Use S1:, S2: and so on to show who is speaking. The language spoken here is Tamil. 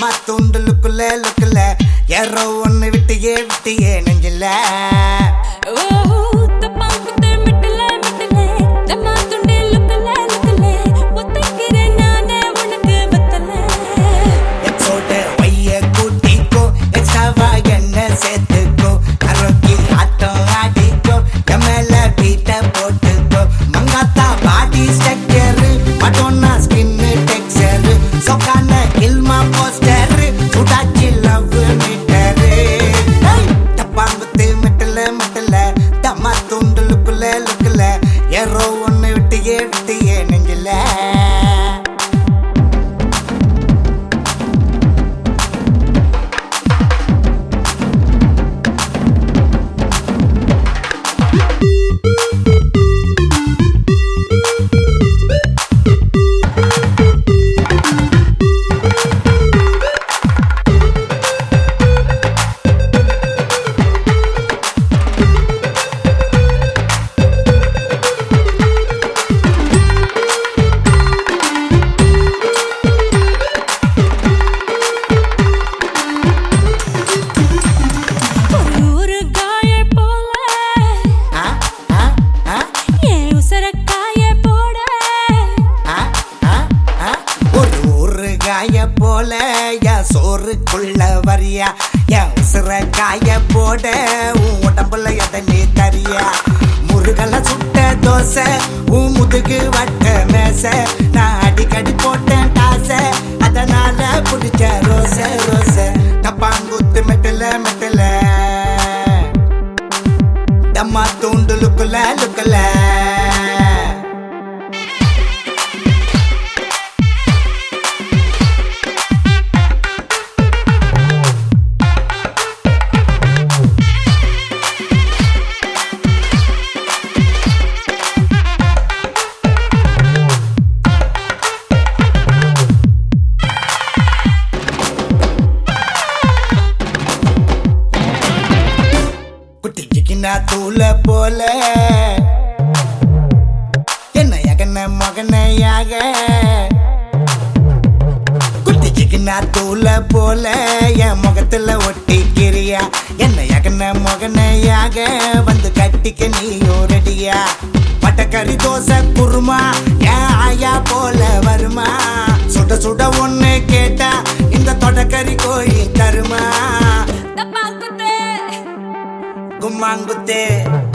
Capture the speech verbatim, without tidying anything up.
S1: தம்மா தூண்டு லுக்குல லுக்குல யாரோ ஒன்னு விட்டியே விட்டியே நெஞ்சில யாரோ ஒன்னு விட்டியே விட்டியே நெஞ்சில காய போல யா சோறுக்குள்ள வரியா யா உசுர காய போட உன் உடம்புல எதை நீ தரியா முருகல சுட்ட தோசை உன் முதுகு வட்ட மேச நான் அடிக்கடி போட்டேன் டாச அதனால புடிச்ச ரோச ரோச டப்பாங்குத்து மெட்டல மெட்டல தம்மா தூண்டு லுக்குல லுக்குல தூள போல என்ன எகன மகனையாக குட்டிச்சுக்குனா தூள போல என் முகத்துல ஒட்டிக்கிறியா என்ன எகன மகனையாக வந்து கட்டிக்க நீ ஓரடியா பட்டக்கறி தோசை குருமா என் ஆயா போல வருமா சுட சுட ஒண்ணு கேட்டா இந்த தொடக்கறி கோழி தருமா கும்மாங்குத்தே